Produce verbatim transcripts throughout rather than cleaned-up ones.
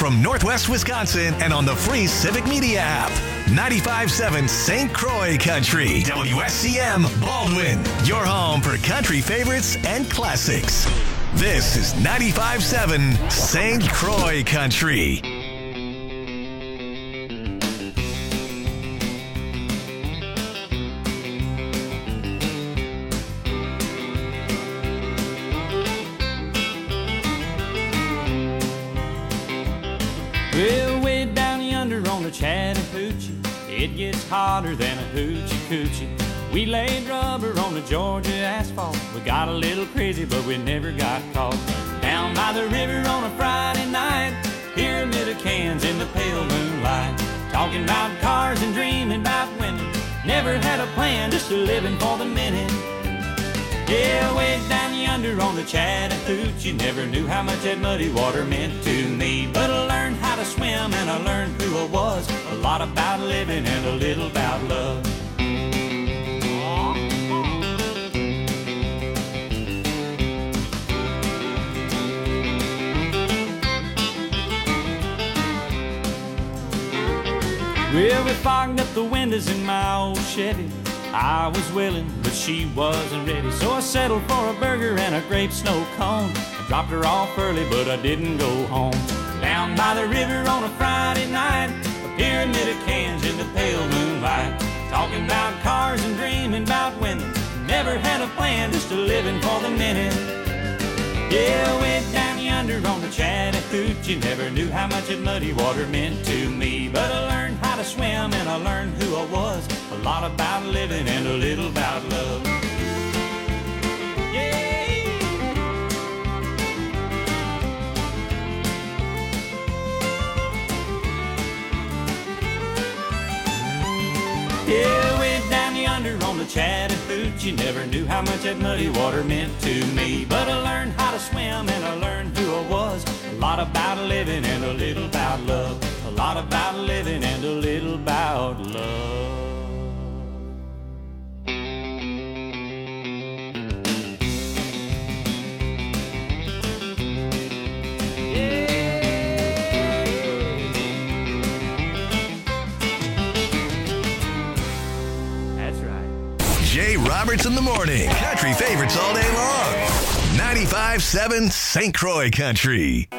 from Northwest Wisconsin and on the free Civic Media app. ninety-five point seven Saint Croix Country. W S C M Baldwin, your home for country favorites and classics. This is ninety-five point seven Saint Croix Country. Well, way down yonder on the Chattahoochee, it gets hotter than a hoochie coochie. We laid rubber on the Georgia asphalt. We got a little crazy, but we never got caught. Down by the river on a Friday night, pyramid of cans in the pale moonlight. Talking about cars and dreaming about women. Never had a plan, just a living for the minute. Yeah, way down yonder on the Chattahoochee, never knew how much that muddy water meant to me. But I learned how to swim and I learned who I was. A lot about living and a little about love. Well, we fogged up the windows in my old Chevy. I was willing, but she wasn't ready. So I settled for a burger and a grape snow cone. I dropped her off early, but I didn't go home. Down by the river on a Friday night, a pyramid of cans in the pale moonlight. Talking about cars and dreaming about women. Never had a plan, just a living for the minute. Yeah, way down yonder on the Chattahoochee, never knew how much that muddy water meant to me. But I learned how to swim and I learned who I was. A lot about living and a little about love. Yeah. Yeah, way down yonder on the Chattahoochee, never knew how much that muddy water meant to me. But I learned how to swim and I learned who I was. A lot about living and a little about love. A lot about living and a little about love. Jay Roberts in the morning. Country favorites all day long. ninety-five point seven Saint Croix Country.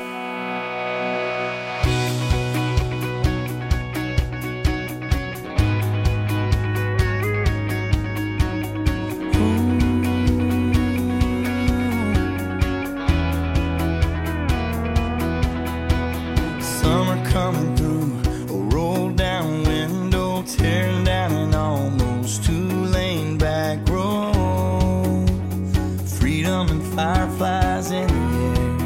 Summer coming through, a roll down window, tearing down an almost two-lane back road. Freedom and fireflies in the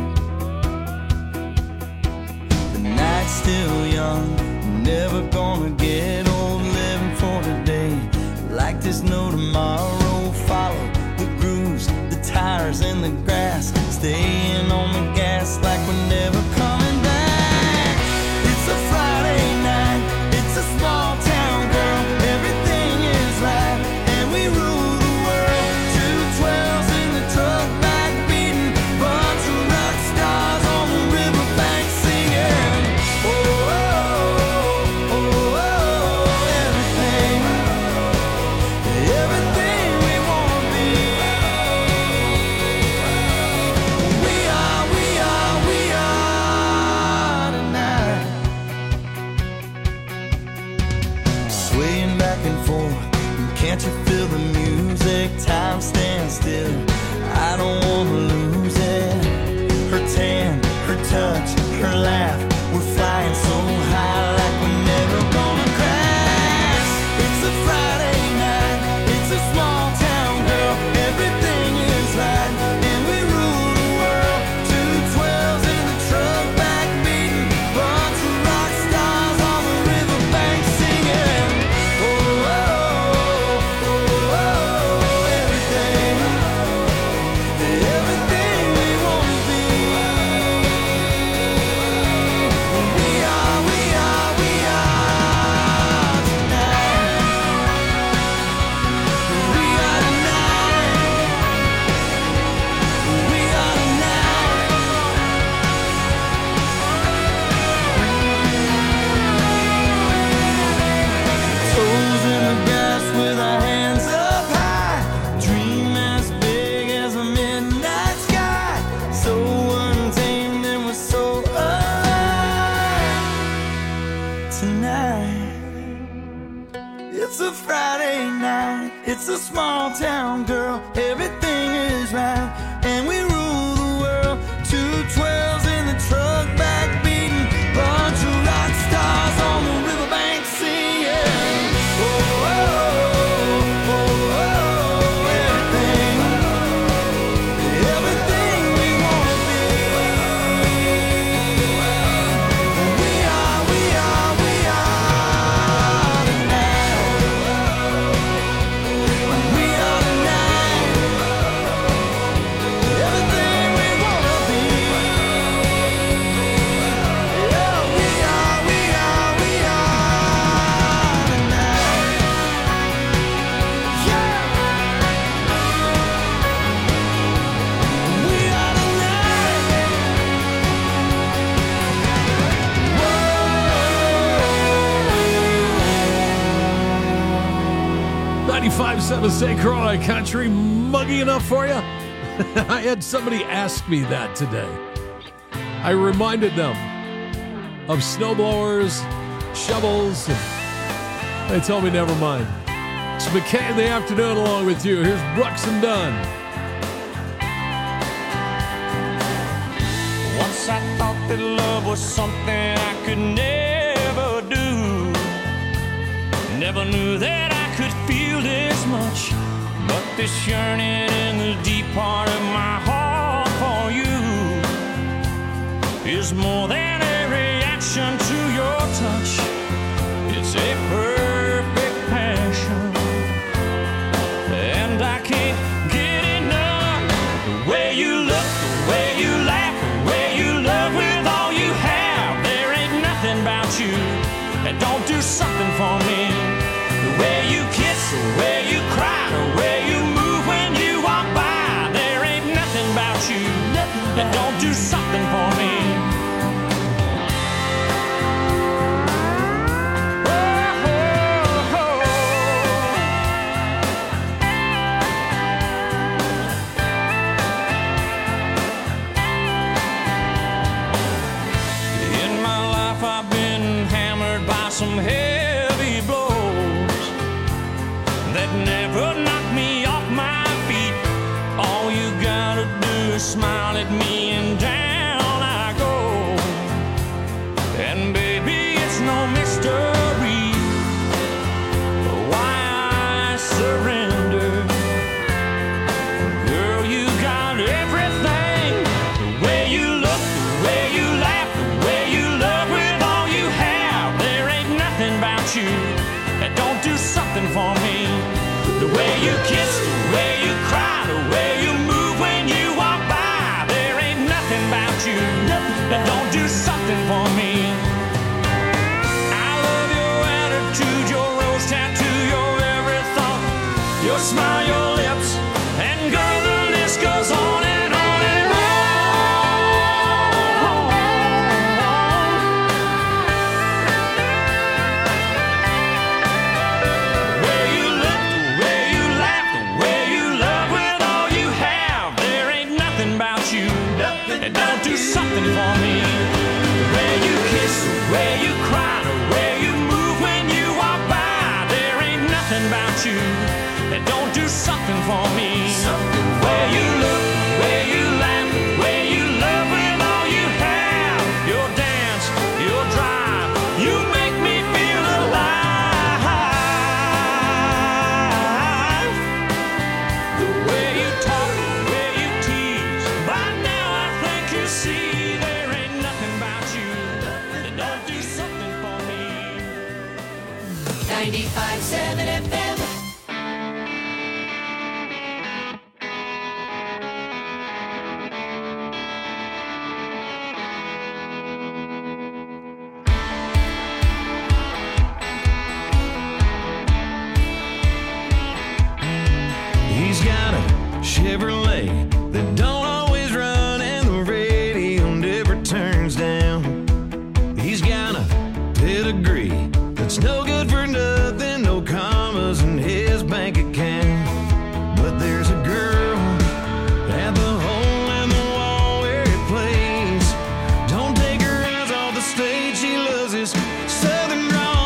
air. The night's still young, never gonna get old. Living for today, like there's no tomorrow. Follow the grooves, the tires and the grass, staying on the gas like we're never coming back. It's a Friday night, it's a small town, girl. Everything is right, and we rule the world. Two twelves in the truck back beating, bunch of rock stars on the riverbank singing. Oh, oh, oh, oh, oh, everything, everything we wanna be. We are, we are, we are tonight. Swaying back and forth, can't you feel the music? Time stands still, I don't wanna lose it. Her tan, her touch, her laugh, we're flying so high like we're never gonna crash. It's a Friday night, it's a small town, girl. Everything is right, and we rule the world. Two twelves in the truck back beating, bunch of rock stars on the riverbank singing. Oh, oh, oh, oh, oh, everything, everything we wanna be. night. It's a Friday night. It's a small town girl. Everything is right, and we rule the world. Two twelves in the truck, back beating. Bunch of rock stars on the riverbank singing. Oh, oh, oh, oh, oh, everything, everything we wanna be. We are, we are, we are tonight. We are tonight. Everything we wanna be. Yeah, we are, we are, we are tonight. Yeah. We are ninety-five point seven Saint Croix Country, muggy enough for you? I had somebody ask me that today. I reminded them of snowblowers, shovels, and they told me never mind. It's McKay in the afternoon along with you. Here's Brooks and Dunn. Once I thought that love was something I could never do. Never knew that I could feel this much. But this yearning in the deep part of my heart for you is more than a reaction to your touch. It's a perfect passion, and I can't get enough. The way you look, the way you laugh, the way you love with all you have. There ain't nothing about you that don't do something for me. The way you kiss, the way you cry, the way you move when you walk by. There ain't nothing about you that don't do something for me. Some heavy blows that never knock me off my feet. All you gotta do is smile at me and down I go. And baby, it's no mystery why I surrender. Girl, you got everything. The way you look, the way you laugh, the way you love with all you have. There ain't nothing about you that don't do something for me. The way you kiss, the way you cry, the way you move when you walk by. There ain't nothing about you that don't do something for me. I love your attitude, your rose tattoo, your every thought, your smile, your lips, and girl, the list goes on and on and on. The way you look, the way you laugh, the way you love with all you have. There ain't nothing about you that don't do something for me. The way you kiss, the way you cry, the way you move when you walk by. There ain't nothing about you that don't do something for me. The way you look, the way you laugh, the way you love with all you have. Your dance, your drive, you make me feel alive. The way you talk, the way you tease. By now I think you see there ain't nothing about you that don't do something for me. ninety-five point seven F M. He's got a Chevrolet that don't always run, and the radio never turns down. He's got a pedigree that's no good for nothing, no commas in his bank account. But there's a girl at the hole in the wall where he plays. Don't take her eyes off the stage, she loves his southern drawl.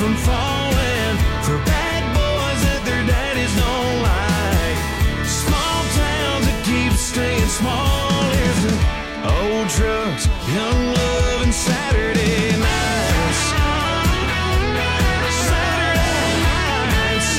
from falling, for bad boys that their daddies don't like. Small towns that keep staying small. Here's the old trucks, young love, and Saturday nights. Saturday nights.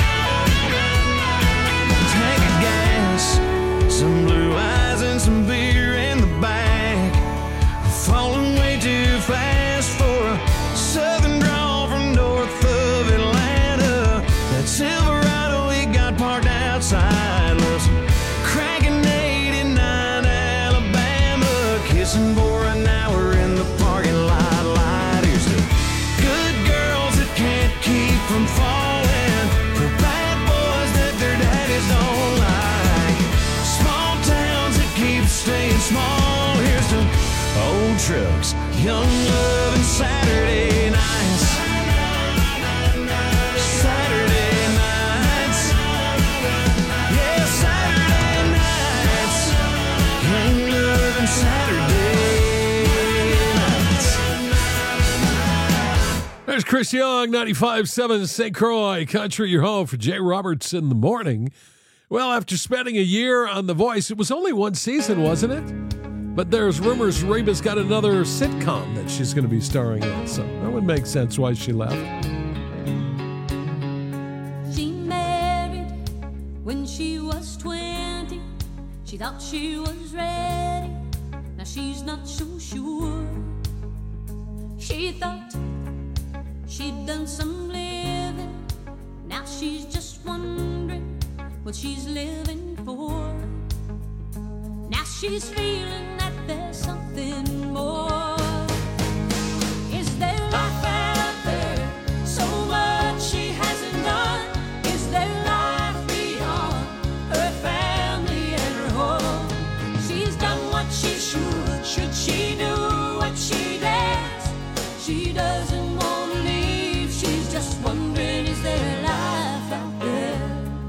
Tank of gas, some blue eyes and some beer in the back. Falling way too fast for a southern drawl from north of Atlanta. That Silverado we got parked outside loves cranking eighty-nine Alabama, kissing for an hour in the parking lot. Light. Here's the good girls that can't keep from falling, for bad boys that their daddies don't like. Small towns that keep staying small. Here's the old trucks, young love, and Saturday nights. Saturday nights. Yeah, Saturday nights. Young love and Saturday nights. There's Chris Young, ninety-five point seven Saint Croix Country, your home for Jay Roberts in the morning. Well, after spending a year on The Voice, it was only one season, wasn't it? But there's rumors Reba's got another sitcom that she's going to be starring in, so that would make sense why she left. She married when she was twenty. She thought she was ready. Now she's not so sure. She thought she'd done some living. Now she's just wondering what she's living for. Now she's feeling that there's something more. Is there life out there? So much she hasn't done. Is there life beyond her family and her home? She's done what she should. Should she do what she dares? She doesn't want to leave. She's just wondering, is there life out there?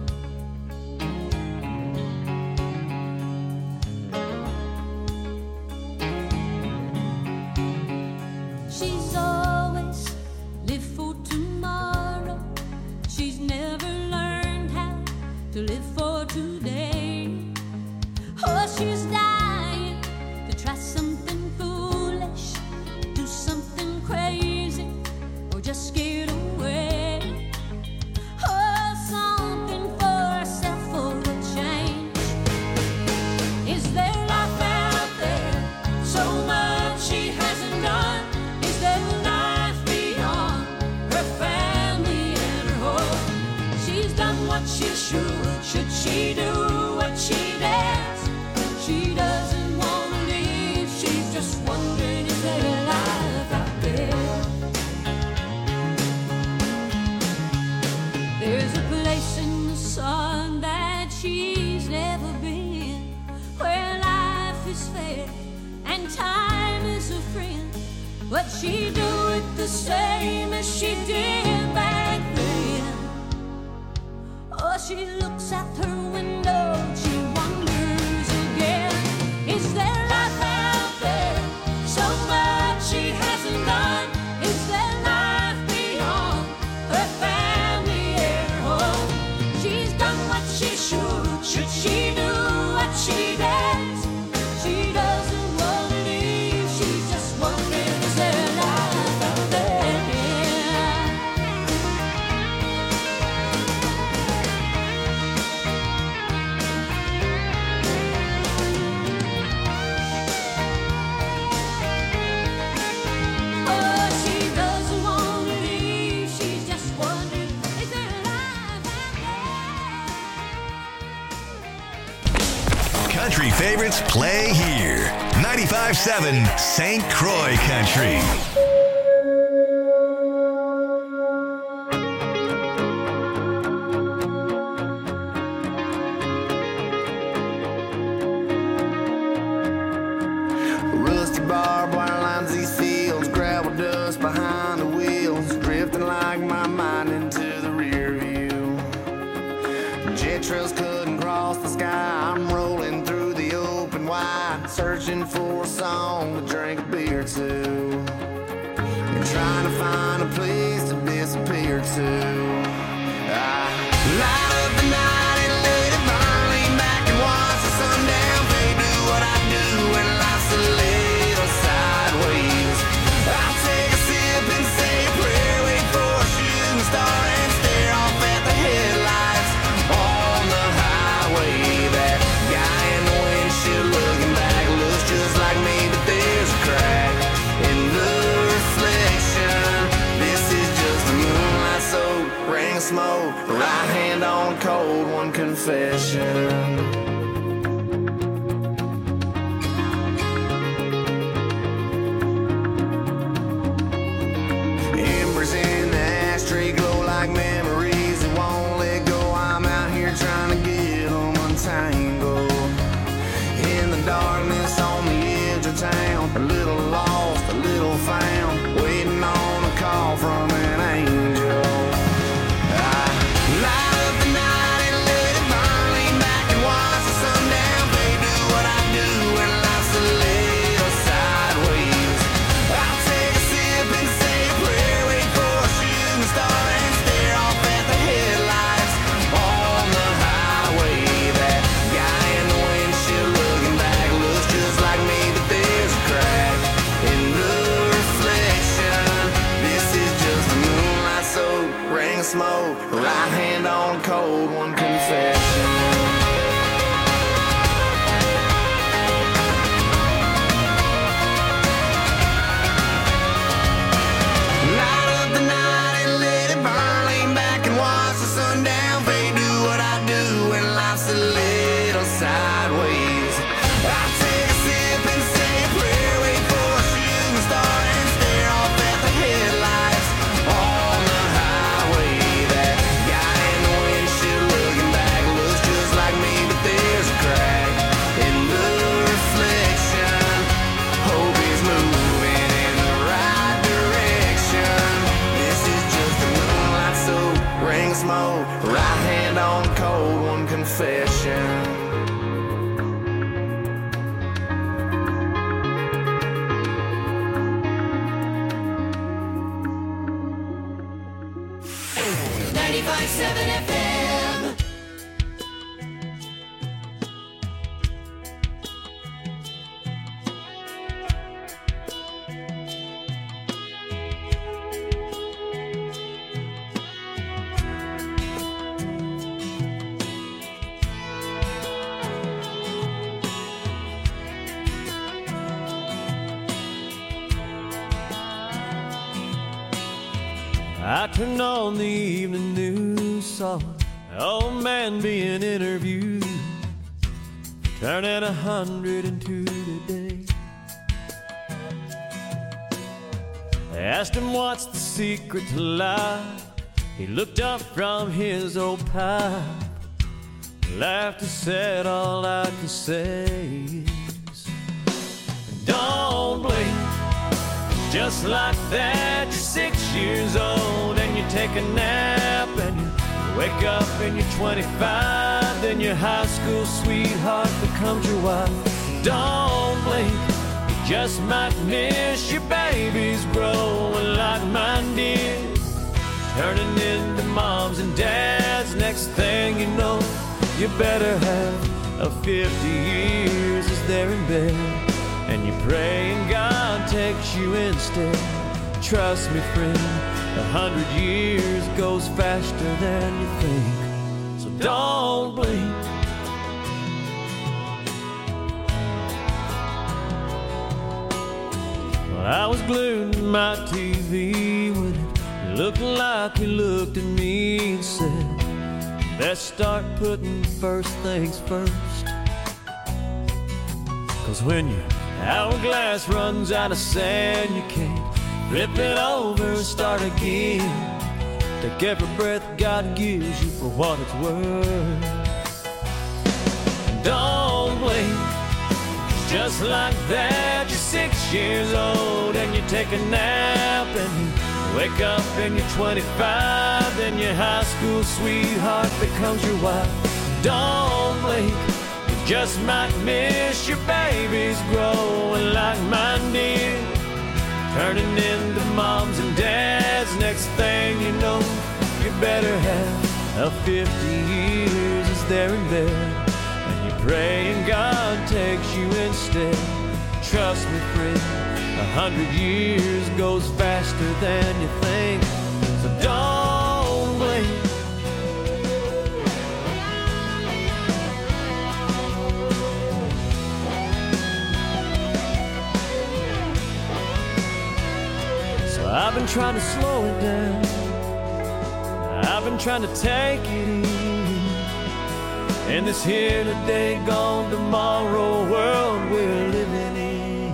She's always lived for tomorrow. She's never learned how to live for today. Oh, she's dying to try something foolish, do something crazy, or just get away. Oh, something for herself for a change. Is there life out there? So much she hasn't done. Is there life beyond her family and her home? She's done what she should. Should she do what she dares? She doesn't want to leave. She's just wondering, is there life out there? There's a place in the sun that she's never been, where life is fair and time is a friend. But she do it the same as she did back then. Oh, she looks out her window, she wonders again. Is there life out there? So much she hasn't done. Is there life beyond her family and her home? She's done what she should. Should she do what she dares? She doesn't want to leave. She's just wondering, is there life out there? Oh, she doesn't want to leave. She's just wondering, is there life out there? Country favorites play here. ninety-five point seven Saint Croix Country. Rusty barbed wire lines these fields, gravel dust behind the wheels, drifting like my mind into the rear view. Jet trails couldn't cross the sky. I'm rolling through the open wide, searching for a song to drink a beer to, and trying to find a place to disappear or two. I light up the night and let it burn, lean back and watch the sundown fade. Do what I do when life's a little sideways. I take a sip and say a prayer, wait for a shooting star and stare off at the headlights on the highway. That guy in the windshield looking back looks just like me, but there's a crack in the reflection. This is just a moonlight soaked ring of smoke, right hand on cold one confession. Embers in the ashtray glow like memories that won't let go. I'm out here trying to get them untangled. In the darkness on the edge of town, a little lost, a little found, waiting on a call from an angel. I light up the night and let it burn, lean back and watch the sundown fade. Do what I do when life's a little sideways. I'll take a sip and say a prayer, wait for a shooting star and stare off at the headlights on the highway. That guy in the windshield looking back looks just like me, but there's a crack in the reflection. This is just a moonlight soaked ring of smoke, right hand on cold one confession. Light up the night and let it burn, lean back and watch the sundown fade. Do what I do when life's a little sideways. I take a sip and say a prayer, wait for a shooting star and stare off at the headlights on the highway. That guy in the windshield looking back looks just like me, but there's a crack in the reflection. Hope he's moving in the right direction. This is just a moonlight soaked ring of smoke, right hand on cold one confession. ninety-five seven F M. I turned on the evening news, saw an old man being interviewed, turning a hundred and two today. They asked him what's the secret to life. He looked up from his old pipe, laughed and said, all I can say is, don't blink. Just like that, you're six years old and you take a nap and you wake up and you're twenty-five. Then your high school sweetheart becomes your wife. Don't blink, you just might miss your babies growing like mine did, turning into moms and dads. Next thing you know, you better have a fifty years as they're in bed. And you pray and God takes you instead. Trust me, friend, a hundred years goes faster than you think. So don't blink. Well, I was glued to my T V when it looked like you looked at me and said, let's start putting first things first. Cause when you hourglass runs out of sand, you can't flip it over and start again. Take every breath God gives you for what it's worth. Don't blink. Just like that, you're six years old and you take a nap and you wake up and you're twenty-five. Then your high school sweetheart becomes your wife. Don't blink. Just might miss your babies growing like mine did, turning into moms and dads. Next thing you know, better half of fifty years is there in bed, and you pray and God takes you instead. Trust me, friend, a hundred years goes faster than you think, so don't blink. So I've been trying to slow it down, I've been trying to take it easy in this here today, gone tomorrow world we're living in.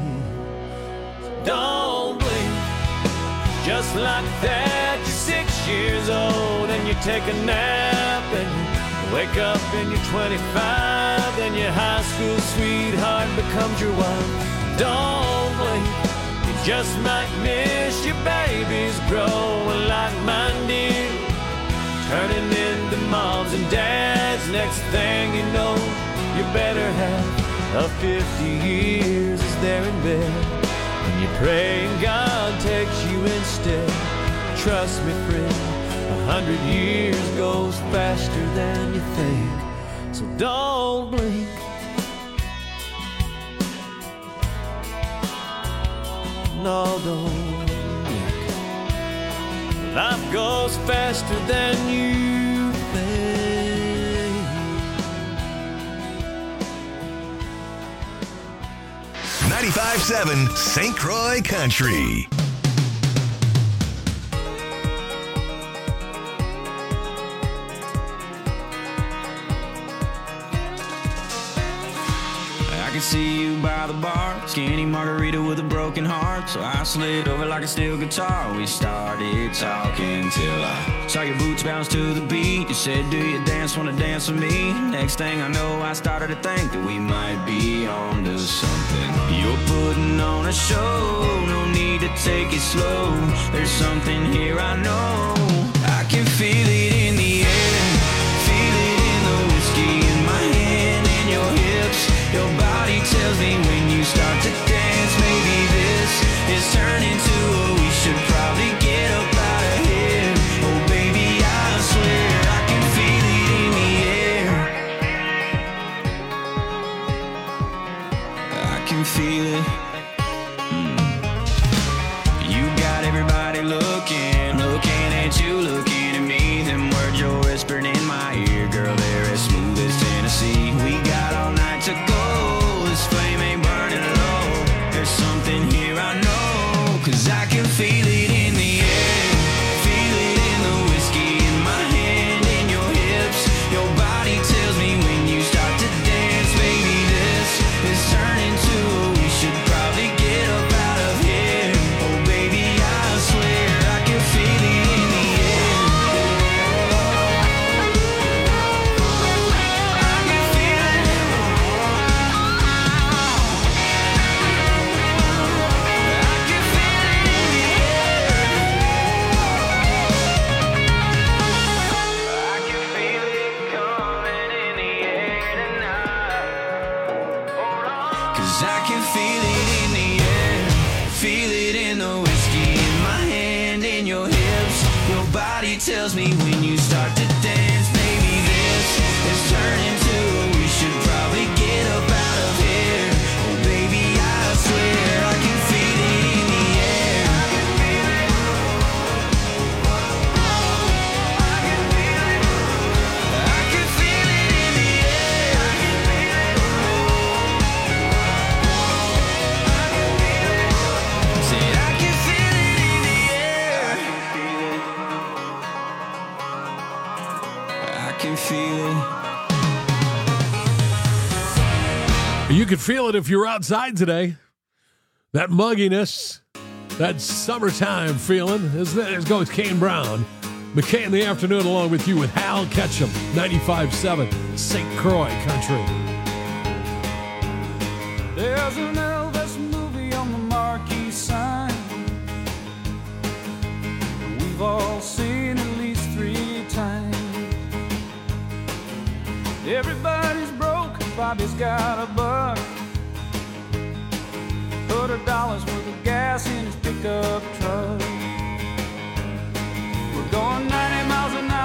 Don't blink, just like that. You're six years old and you take a nap and you wake up and you're twenty-five and your high school sweetheart becomes your wife. Don't blink, you just might miss your babies growing like mine did, turning into moms and dads. Next thing you know, your better half of fifty years is there in bed, and you pray and God takes you instead. Trust me, friend, a hundred years goes faster than you think, so don't blink. No, don't blink. Life goes faster than you think. ninety-five seven Saint Croix Country. I can see you by the bar, skinny margarita with a broken heart. So I slid over like a steel guitar. We started talking till I saw your boots bounce to the beat. You said, do you dance, wanna dance with me? Next thing I know, I started to think that we might be on to something. You're putting on a show, no need to take it slow. There's something here I know. I can feel it in the air, feel it in the whiskey in my hand and your hips. Your body tells me when you start to dance, maybe this is turning to a we should probably get up out of here. Oh baby, I swear I can feel it in the air. I can feel it. Mm. You got everybody looking, looking at you, looking at me. Them words you're whispering in my ear, girl, they're as smooth as Tennessee. We got all night to go. This flame ain't burning low. There's something here I know, 'cause I can feel it in the air, feel it in the whiskey in my hand and your hips. Your body tells me when you start to dance, baby, this is turning to a we should probably get up out of here. Oh baby, I swear I can feel it in the air. I can feel it. I can feel it in the air, feel it in the whiskey in my hand and your hips. Your body tells me when you start to dance, maybe this is turning to we should probably get up out of here. Oh baby, I swear I can feel it in the air. I can feel it. I can feel it. I can feel it in the air. I can feel it. Said I can feel it in the air. I can feel it. You can feel it if you're outside today. That mugginess, that summertime feeling. There goes Kane Brown. McKay in the afternoon along with you with Hal Ketchum, ninety-five seven Saint Croix Country. There's an Elvis movie on the marquee sign. We've all seen at least three times. Everybody's broke, Bobby's got a buck. Put a dollar's worth of gas in his pickup truck. We're going ninety miles an hour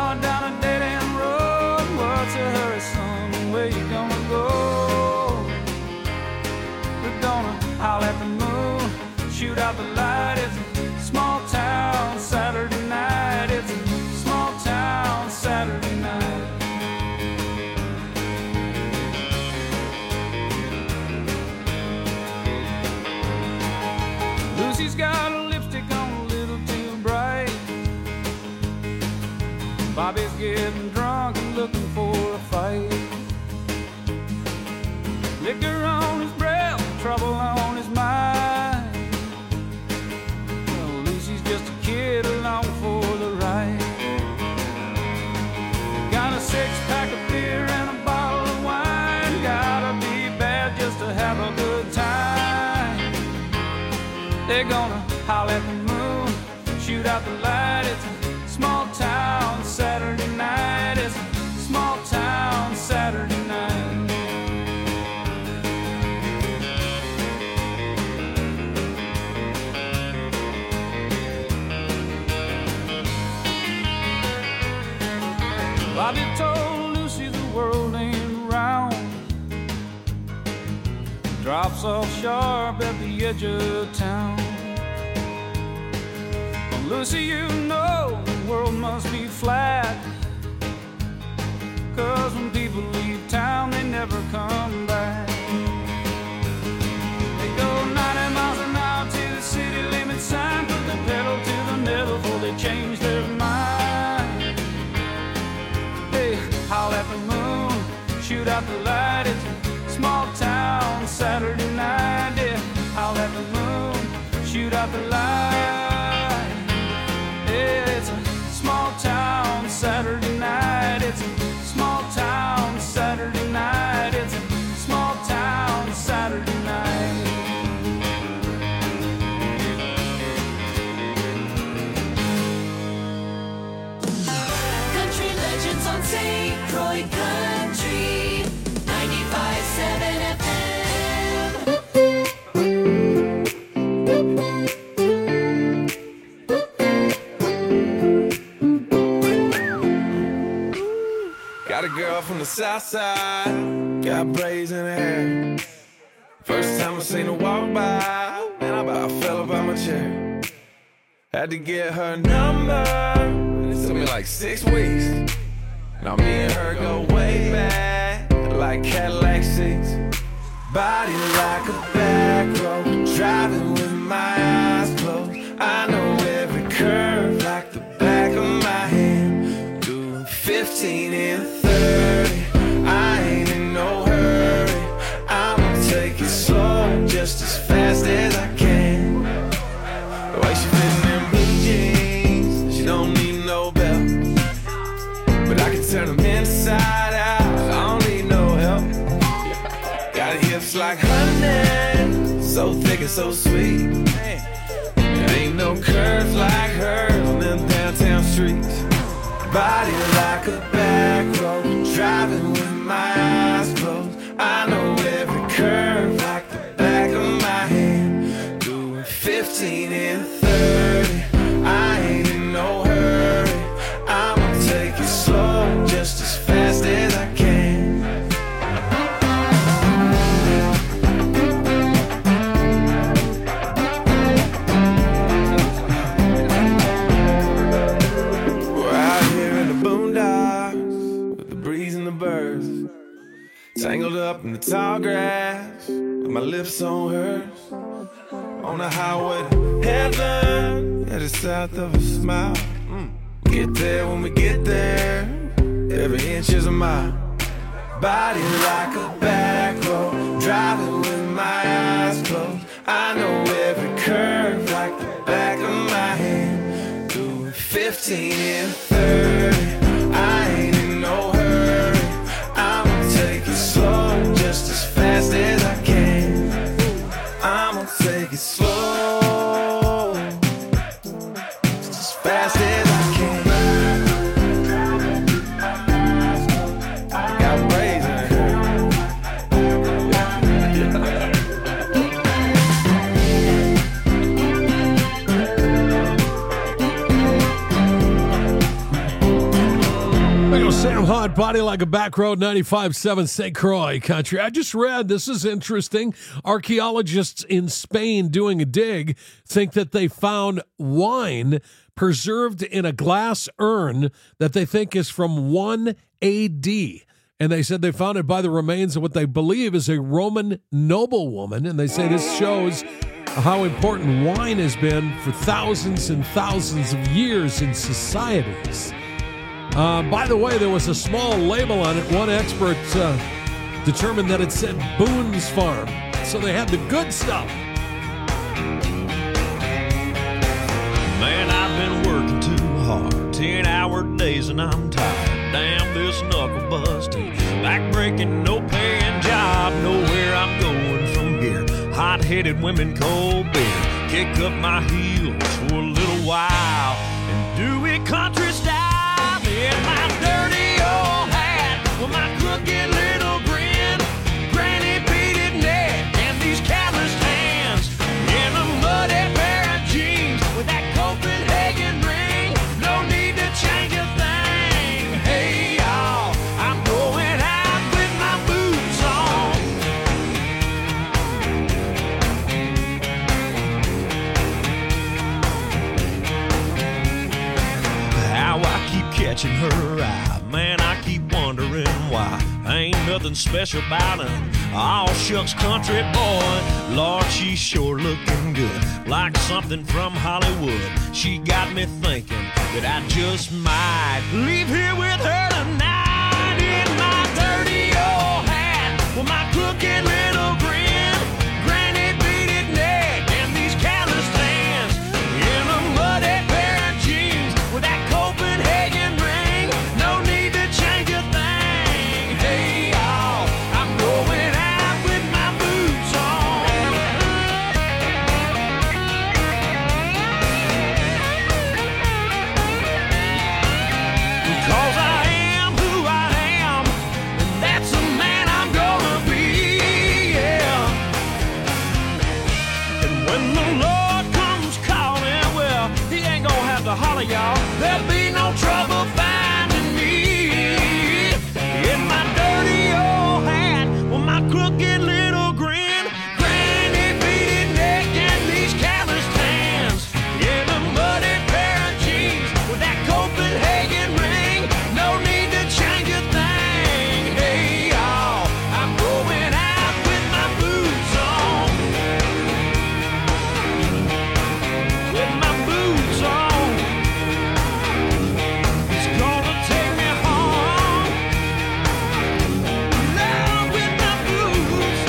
Bobby's getting drunk and looking for a fight. Liquor on his breath, trouble on his mind. Well, Lucy's just a kid along for the ride. Got a six-pack of beer and a bottle of wine. Gotta be bad just to have a good time. They're gonna holler at the moon, shoot out the light. It's a small town Saturday night. It's a small town Saturday night. Bobby told Lucy the world ain't round. Drops off sharp at the edge of town. Well, Lucy, you know the world must be flat. Cause when people leave town, they never come back. They go ninety miles an hour to the city limit sign. Put the pedal to the metal before they change their mind. Hey, howl at the moon, shoot out the light. It's a small town Saturday night. Yeah, howl at the moon, shoot out the light. Yeah, it's a small town Saturday night. It's a small town Saturday night. It's a small town Saturday night. Country legends on Saint Croix Country ninety-five point seven F M. Got a girl from the south side, got braids in her hair. First time I seen her walk by, man, I about fell about my chair. Had to get her number, it took me like six weeks. Now me and her go way back, like Cadillac seats. Body like a back road, driving with my eyes closed. I know every curve like the back of my hand. Doing fifteen and thirty, I ain't in no hurry. I'ma take it slow, just as fast as I can. The way she fitting in blue jeans, she don't need no belt. But I can turn them inside out, I don't need no help. Got hips like honey, so thick and so sweet. There ain't no curves like hers on them downtown streets. Body like a back road, driving with my eyes closed. I know every curve like the back of my hand. Doing fifteen and thirty, I ain't in no hurry. I'ma take it slow, just as fast as I can. We're out here in the boondocks with the breeze and the birds, tangled up in the tall grass with my lips on hers. On the highway to heaven, yeah, just south of a smile. Mm. Get there when we get there, every inch is a mile. Body like a back road, driving with my eyes closed. I know every curve like the back of my hand. Doing fifteen and thirty, I ain't in no hurry. I'ma take it slow, just as fast as I can. I'ma take it slow, just as fast as I can. Got braids in her. There goes Sam Hunt, Body Like a Back Road, ninety-five point seven Saint Croix Country. I just read, this is interesting, archaeologists in Spain doing a dig think that they found wine preserved in a glass urn that they think is from one A D. And they said they found it by the remains of what they believe is a Roman noblewoman. And they say this shows how important wine has been for thousands and thousands of years in societies. Uh, by the way, there was a small label on it. One expert uh, determined that it said Boone's Farm. So they had the good stuff. Man, I've been working too hard, ten-hour days and I'm tired. Damn this knuckle busting, back breaking, no paying job. Nowhere I'm going from here. Hot-headed women, cold beer. Kick up my heels for a little while and do it country style. In my dirty old hat, with my crooked little grin, granny beaded neck and these calloused hands, in a muddy pair of jeans with that Copenhagen ring. No need to change a thing. Hey y'all, I'm going out with my boots on. How I keep catching her eye, man, I keep wondering why. Ain't nothing special about him, all shucks country boy. Lord, she's sure looking good, like something from Hollywood. She got me thinking that I just might leave here with her tonight. In my dirty old hat, with my crooked little grin, granny beaded neck and these calloused hands, in a muddy pair of jeans with that Copenhagen ring. No need to change a thing. Hey y'all, I'm going out with my boots on. Because I am who I am, and that's the man I'm gonna be, yeah. And when the Lord comes calling, well, he ain't gonna have to holler, y'all. There'll be no trouble finding me. In my dirty old hat, with my crooked little grin, granny beaded neck and these calloused hands, in a muddy pair of jeans with that Copenhagen ring. No need to change a thing. Hey y'all, I'm going out with my boots on. With my boots on. It's gonna take me home. Now with my boots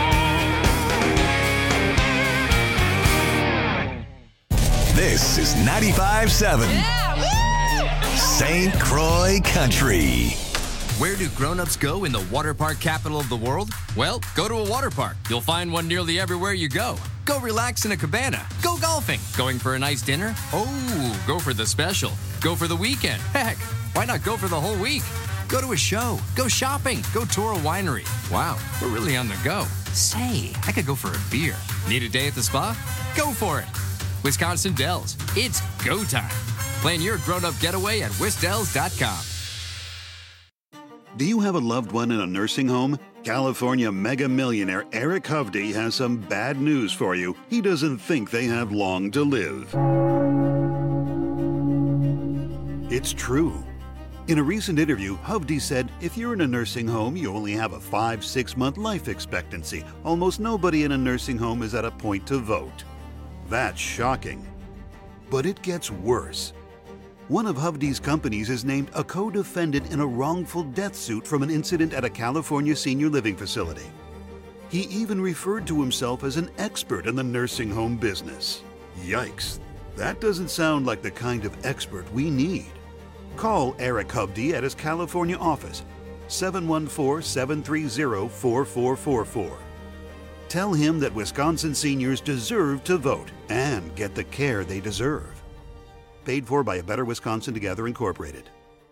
on. This is ninety-five seven Saint Croix Country. Where do grown-ups go in the water park capital of the world? Well, go to a water park. You'll find one nearly everywhere you go. Go relax in a cabana. Go golfing. Going for a nice dinner? Oh, go for the special. Go for the weekend. Heck, why not go for the whole week? Go to a show. Go shopping. Go tour a winery. Wow, we're really on the go. Say, I could go for a beer. Need a day at the spa? Go for it. Wisconsin Dells. It's go time. Plan your grown-up getaway at wisdells dot com. Do you have a loved one in a nursing home? California mega millionaire Eric Hovde has some bad news for you. He doesn't think they have long to live. It's true. In a recent interview, Hovde said, if you're in a nursing home, you only have a five, six month life expectancy. Almost nobody in a nursing home is at a point to vote. That's shocking. But it gets worse. One of Hovde's companies is named a co-defendant in a wrongful death suit from an incident at a California senior living facility. He even referred to himself as an expert in the nursing home business. Yikes, that doesn't sound like the kind of expert we need. Call Eric Hovde at his California office, seven one four, seven three zero, four four four four. Tell him that Wisconsin seniors deserve to vote and get the care they deserve. Paid for by A Better Wisconsin Together, Incorporated.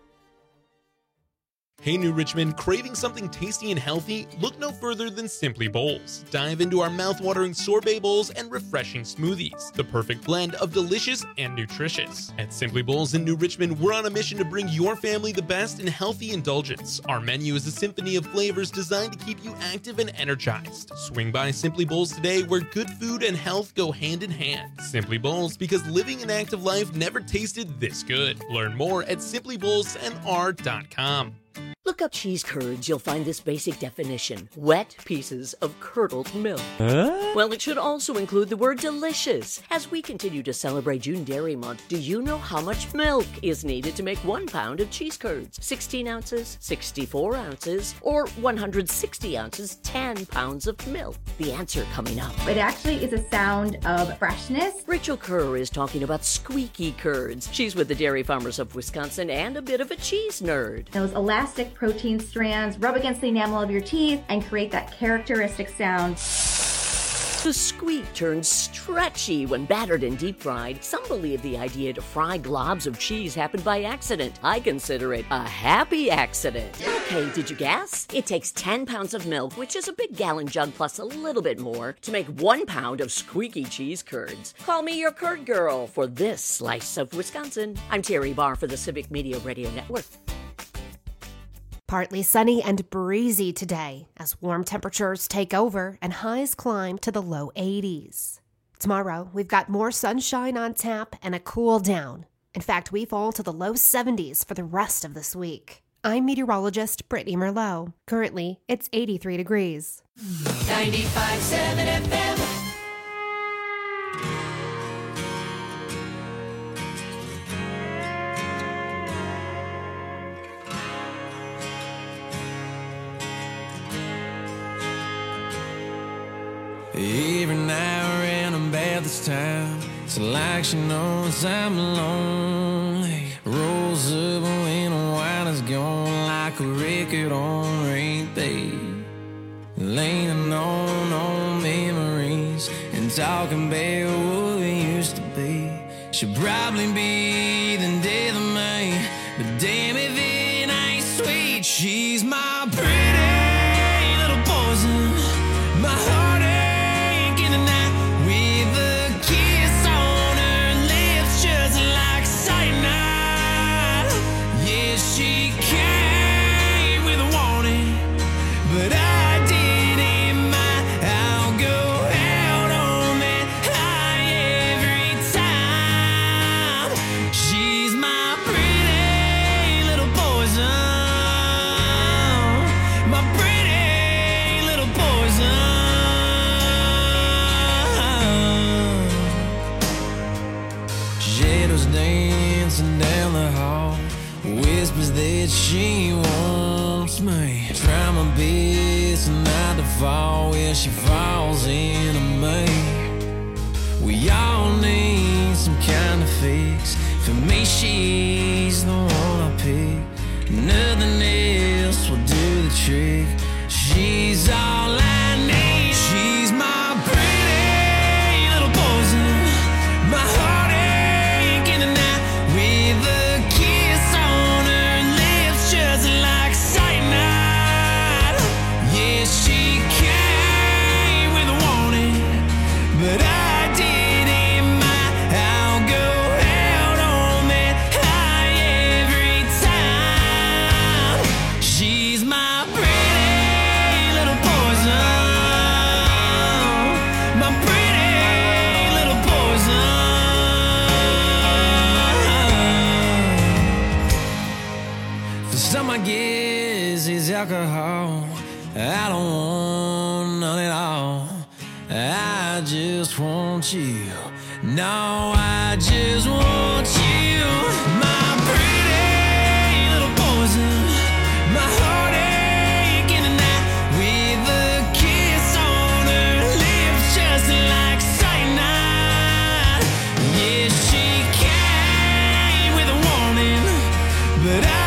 Hey New Richmond, craving something tasty and healthy? Look no further than Simply Bowls. Dive into our mouth-watering sorbet bowls and refreshing smoothies, the perfect blend of delicious and nutritious. At Simply Bowls in New Richmond, we're on a mission to bring your family the best in healthy indulgence. Our menu is a symphony of flavors designed to keep you active and energized. Swing by Simply Bowls today, where good food and health go hand in hand. Simply Bowls, because living an active life never tasted this good. Learn more at simply bowls n r dot com. Look up cheese curds, you'll find this basic definition. Wet pieces of curdled milk. Huh? Well, it should also include the word delicious. As we continue to celebrate June Dairy Month, do you know how much milk is needed to make one pound of cheese curds? sixteen ounces, sixty-four ounces, or one hundred sixty ounces, ten pounds of milk? The answer coming up. It actually is a sound of freshness. Rachel Kerr is talking about squeaky curds. She's with the Dairy Farmers of Wisconsin and a bit of a cheese nerd. Those elastic protein strands rub against the enamel of your teeth and create that characteristic sound. The squeak turns stretchy when battered and deep fried. Some believe the idea to fry globs of cheese happened by accident. I consider it a happy accident. Okay, did you guess? It takes ten pounds of milk, which is a big gallon jug plus a little bit more, to make one pound of squeaky cheese curds. Call me your curd girl for this slice of Wisconsin. I'm Terry Barr for the Civic Media Radio Network. Partly sunny and breezy today as warm temperatures take over and highs climb to the low eighties. Tomorrow, we've got more sunshine on tap and a cool down. In fact, we fall to the low seventies for the rest of this week. I'm meteorologist Brittany Merlot. Currently, it's eighty-three degrees. ninety-five point seven F M. Every now and then about this time, it's like she knows I'm lonely. Rolls up when the wine is gone like a record on repeat. Leaning on old memories and talking about what we used to be. She'll probably be the death of me, but damn if it ain't sweet. She's my pretty little poison, my heart. She wants me. Try my best not to fall when she falls into me. We all need some kind of fix. For me, she's the one I pick. Nothing else will do the trick. She's all I need. She's my pretty little poison, my heartache in the night with a kiss on her. Just like cyanide. Yeah, she came with a warning, but I didn't mind. I'll go out on that high every time. She's my pretty little poison, my pretty little poison. Some I guess is alcohol. I don't want none at all. I just want you. No, I just want you. My pretty little poison, my heartache in the night with a kiss on her lips just like cyanide. Yeah, she came with a warning, but I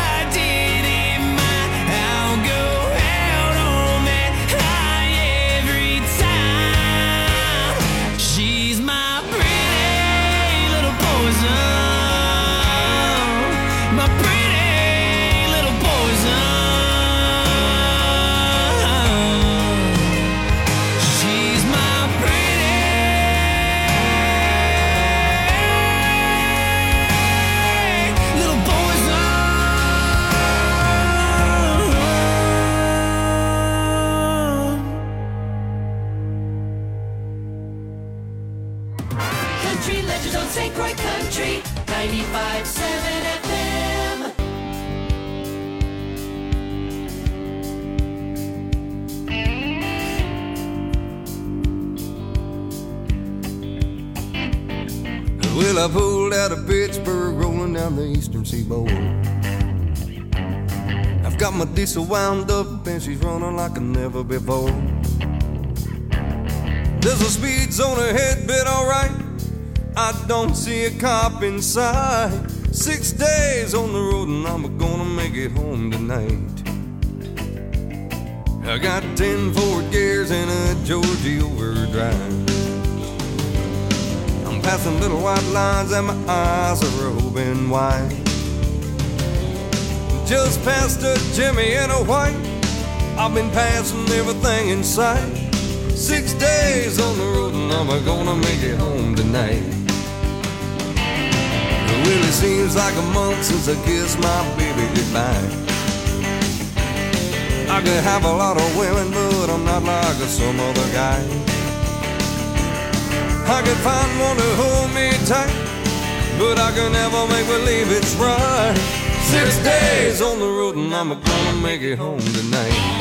ninety-five point seven F M. I pulled out of Pittsburgh, rolling down the eastern seaboard. I've got my diesel wound up and she's running like never before. There's a speed zone ahead, but alright, I don't see a cop in sight. Six days on the road and I'm gonna make it home tonight. I got ten Ford gears and a Georgie overdrive. I'm passing little white lines and my eyes are open wide. Just past a Jimmy and a white, I've been passing everything in sight. Six days on the road and I'm gonna make it home tonight. It really seems like a month since I kissed my baby goodbye. I could have a lot of women, but I'm not like some other guy. I could find one to hold me tight, but I can never make believe it's right. Six days on the road and I'm gonna make it home tonight.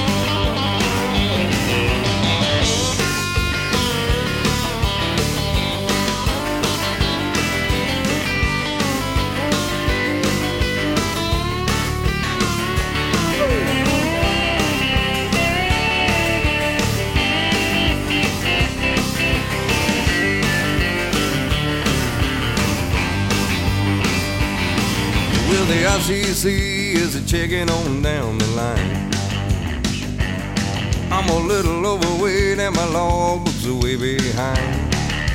Well, the I C C is a checking on down the line. I'm a little overweight and my logbook's way behind.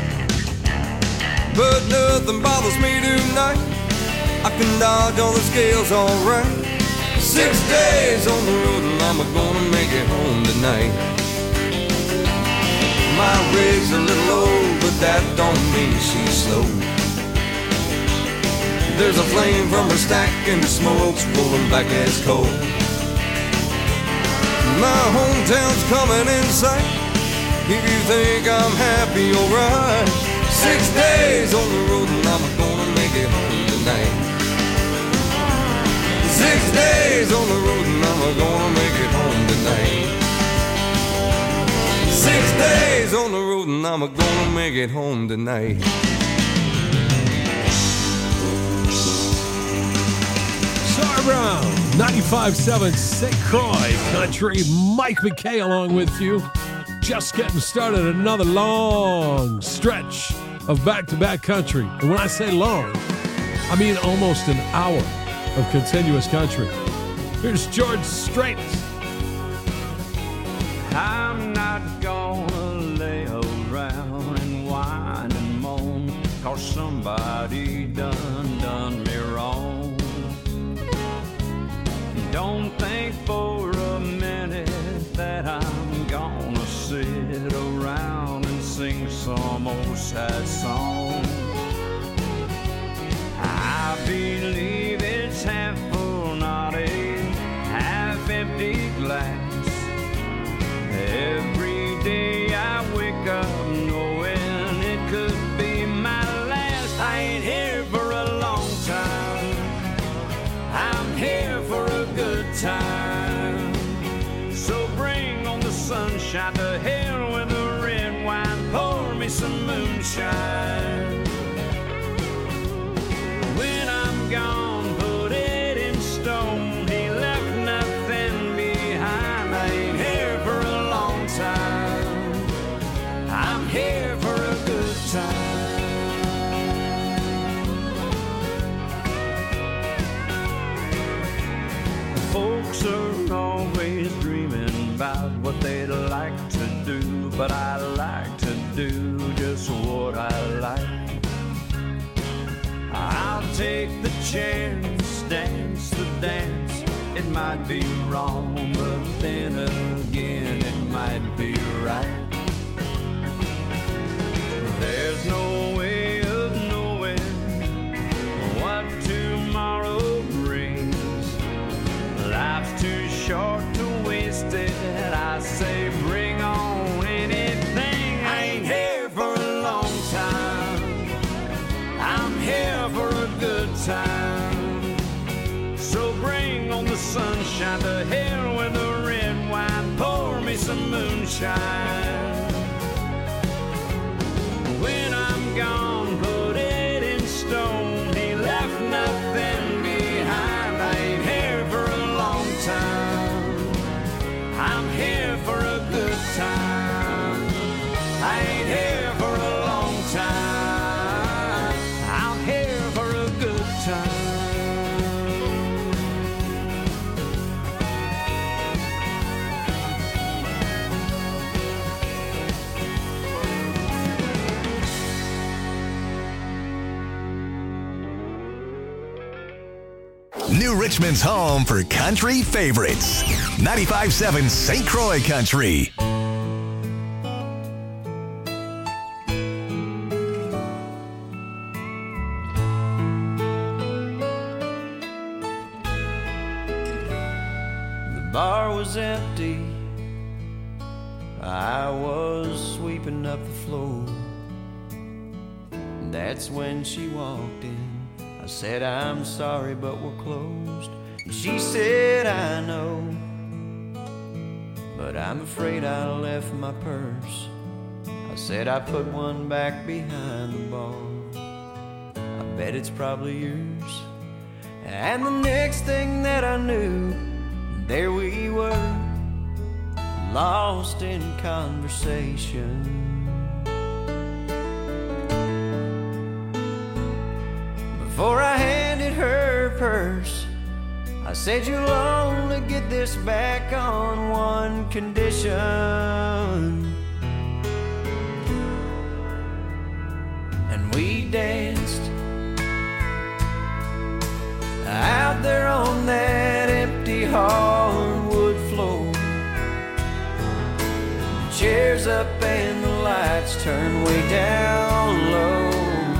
But nothing bothers me tonight. I can dodge all the scales alright. Six days on the road and I'm gonna make it home tonight. My rig's a little old, but that don't mean she's slow. There's a flame from her stack and the smoke's pulling back as coal. My hometown's coming in sight. If you think I'm happy, alright. Six days on the road and I'm gonna make it home tonight. Six days on the road and I'm gonna make it home tonight. Six days on the road and I'm gonna make it home tonight. Sar Brown, ninety-five point seven Saint Croix Country. Mike McKay along with you. Just getting started, another long stretch of back-to-back country. And when I say long, I mean almost an hour of continuous country. Here's George Strait. I'm not gonna lay around and whine and moan, 'cause somebody done done me wrong. Don't think for a minute that I'm gonna sit around and sing some old sad song. I believe it's half full, not a half empty glass. Every day I wake up knowing it could be my last. I ain't here for a long time, I'm here for a good time. So bring on the sunshine, to hell with the red wine, pour me some moonshine. When I'm gone, put it in stone, he left nothing behind. I ain't here for a long time, I'm here for a good time. Folks are always dreaming about what they'd like to do, but I like to do just what I like. I'll take the chance, dance the dance. It might be wrong, but then again it might be right. There's no way of knowing what tomorrow brings. Life's too short to waste it. I say bring on anything. I ain't here for a long time, I'm here for a good time. So bring on the sunshine, to hell with the red wine, pour me some moonshine. When I'm gone, put it in stone. New Richmond's home for country favorites. ninety-five seven Saint Croix Country. The bar was empty. I was sweeping up the floor. That's when she walked in. I said, I'm sorry, but we're closed. And she said, I know, but I'm afraid I left my purse. I said, I put one back behind the bar. I bet it's probably yours. And the next thing that I knew, there we were, lost in conversation. Before I handed her purse, I said, you'll only get this back on one condition. And we danced out there on that empty hardwood floor. The chairs up and the lights turned way down low.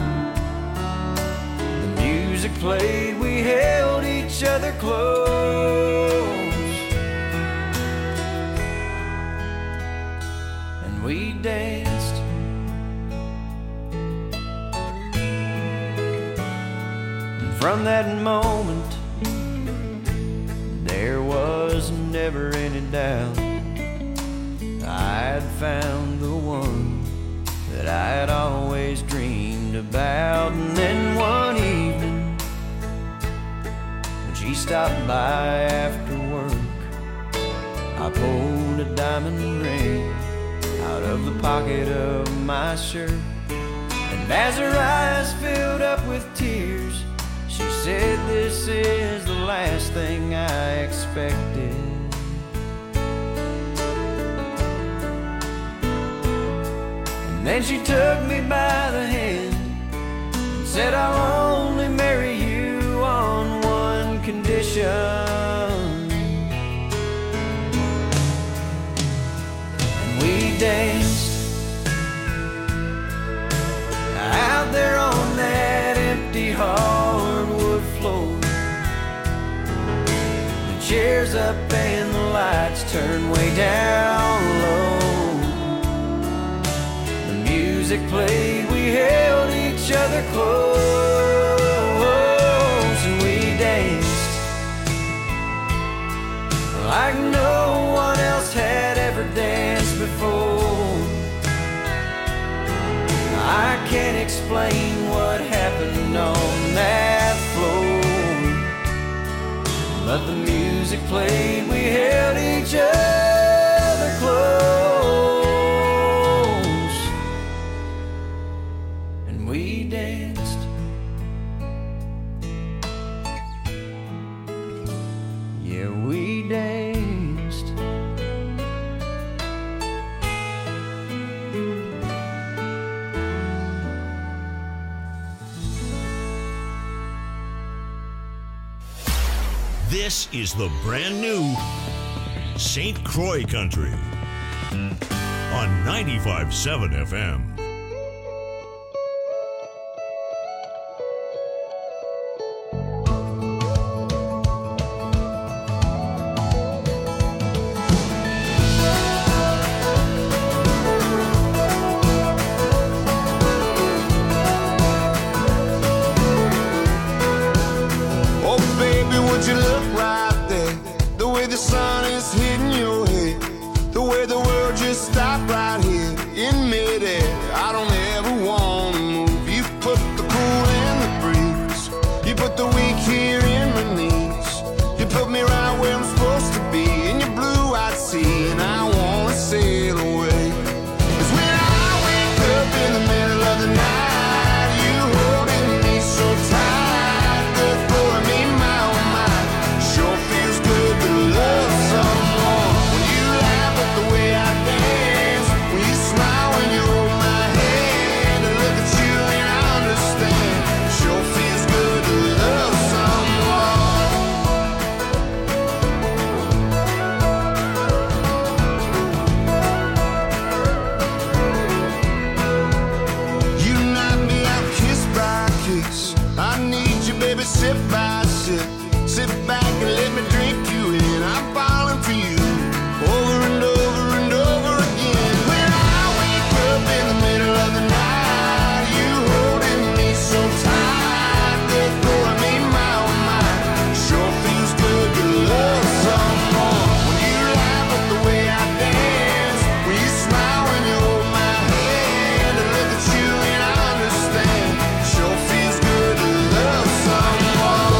Music played, we held each other close, and we danced. And from that moment, there was never any doubt I'd found the one that I'd always dreamed about. And then one evening, she stopped by after work. I pulled a diamond ring out of the pocket of my shirt, and as her eyes filled up with tears, she said, this is the last thing I expected. And then she took me by the hand and said, I'll only marry you on one condition. And we danced out there on that empty hardwood floor. The chairs up and the lights turned way down low. The music played, we held each other close. Like no one else had ever danced before. I can't explain what happened on that floor, but the music played, we held each other close, and we danced. Yeah, we danced. This is the brand new Saint Croix Country on ninety-five point seven F M. Sure feels good to love someone. sip by sip. Sit back and let me drink you in. I'm falling for you over and over and over again. When I wake up in the middle of the night, you holding me so tight. Let go of me, my oh my. Sure feels good to love someone. When you laugh at the way I dance, when you smile when you hold my hand, and look at you and I understand. Sure feels good to love someone.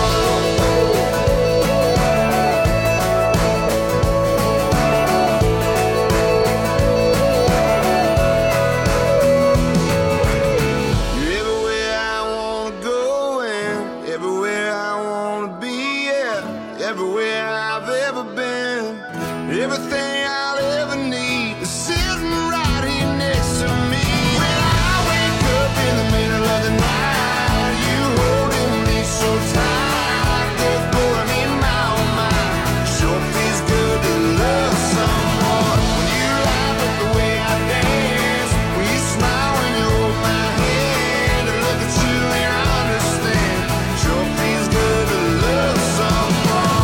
Everything I'll ever need is sitting right here next to me. When I wake up in the middle of the night, you holding me so tight. Let go of me, my oh my. Sure feels good to love someone. When you laugh at the way I dance, when you smile when you hold my hand, and look at you and I understand. Sure feels good to love someone.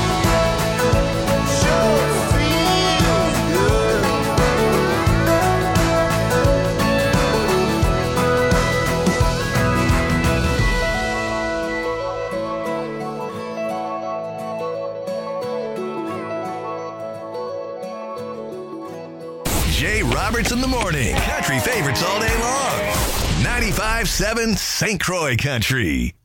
Sure. Jay Roberts in the morning. Country favorites all day long. ninety-five seven Saint Croix Country.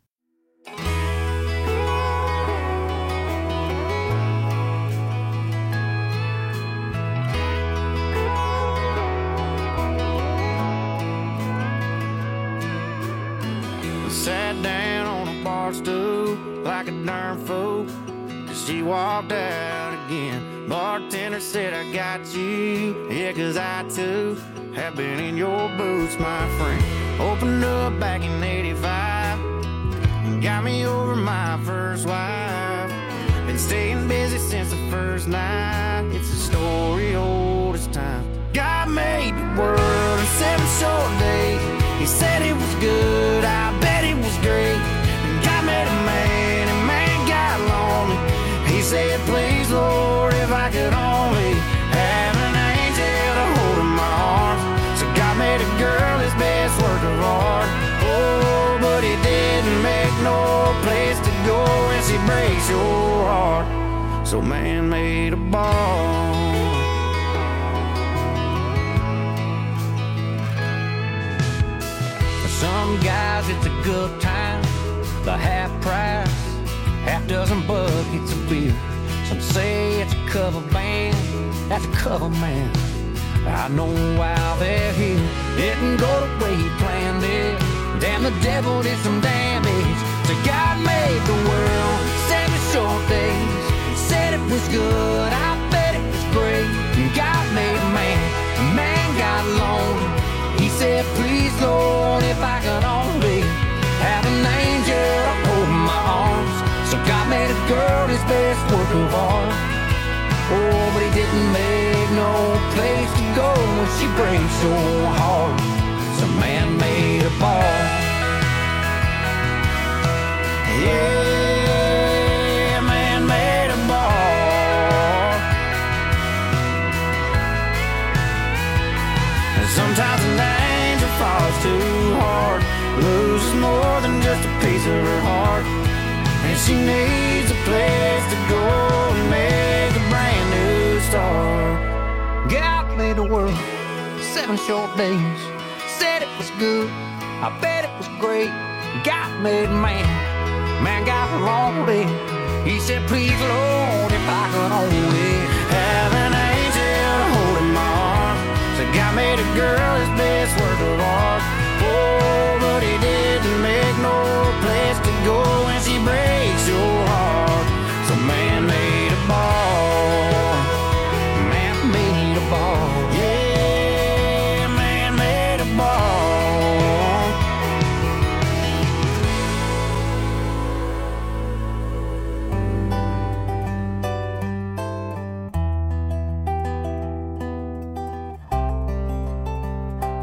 Sat down on a bar stool like a darn fool. She walked out again. Bartender said, I got you. Yeah, cause I too have been in your boots, my friend. Opened up back in eighty-five and got me over my first wife. Been staying busy since the first night. It's a story old as time. God made the world in seven short days. He said it was good, I bet it was great. And God made a man, and man got lonely. He said, please, Lord, if I could only have an angel to hold in my arms. So God made a girl his best work of art. Oh, but he didn't make no place to go when she breaks your heart. So man made a ball. For some guys, it's a good time, the half price. Half dozen buckets of beer. Some say it's a cover band, that's a cover man. I know why they're here. Didn't go the way he planned it. Damn, the devil did some damage. So God made the world seven short days. Said it was good, I bet it was great. And God made man, and man got lonely. He said, please, Lord, if I could only have an angel to hold my arms. So God made a girl his best work of art. Oh, but he didn't make no place to go when she breaks your heart. So man made a ball. Yeah, man made a ball. And sometimes an angel falls too hard, loses more than just a piece of her heart. And she needs a place to go and make a brand new start. God made the world seven short days. Said it was good, I bet it was great. God made man, man got lonely. He said, please, Lord, if I could only have an angel to hold in my arms. So God made a girl his best work of art. Oh, but he didn't make no place to go when she breaks your heart. So man made a ball. Man made a ball. Yeah, man made a ball.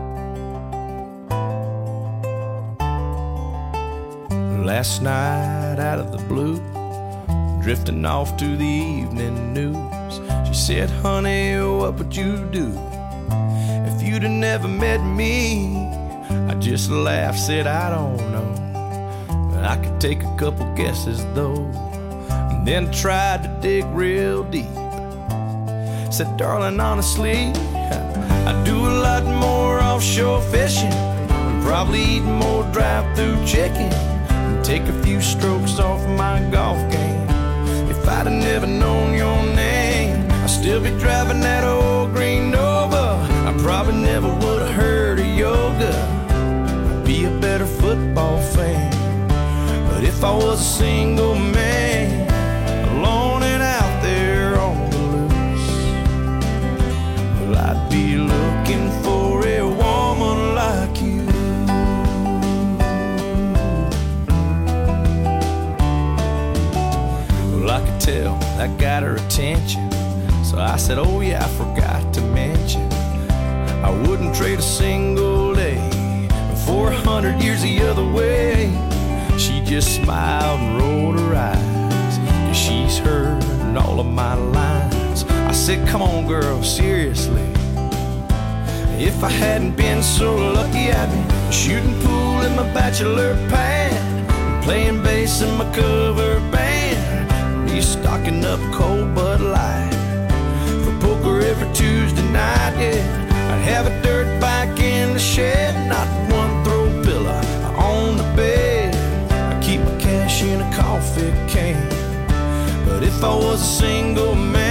Last night night out of the blue, drifting off to the evening news. She said, honey, what would you do if you'd have never met me? I just laughed, said, I don't know. I could take a couple guesses though, and then tried to dig real deep. Said, darling, honestly, I do a lot more offshore fishing, probably eat more drive-through chicken, and take a few strokes off my golf game. If I'd have never known your name, I'd still be driving that old green Nova. I probably never would have heard of yoga. I'd be a better football fan. But if I was a single man, alone and out there on the loose, well, I'd be looking for a woman like you. Well, I could tell that got her attention, so I said, oh yeah, I forgot to mention, I wouldn't trade a single day for a hundred years the other way. She just smiled and rolled her eyes, 'cause she's heard all of my lines. I said, come on girl, seriously, if I hadn't been so lucky, I'd be shooting pool in my bachelor pad, playing bass in my cover band, be stocking up cold Bud Light for poker every Tuesday night, yeah. I'd have a dirt bike in the shed, not one throw pillow on the bed. I'd keep my cash in a coffee can. But if I was a single man,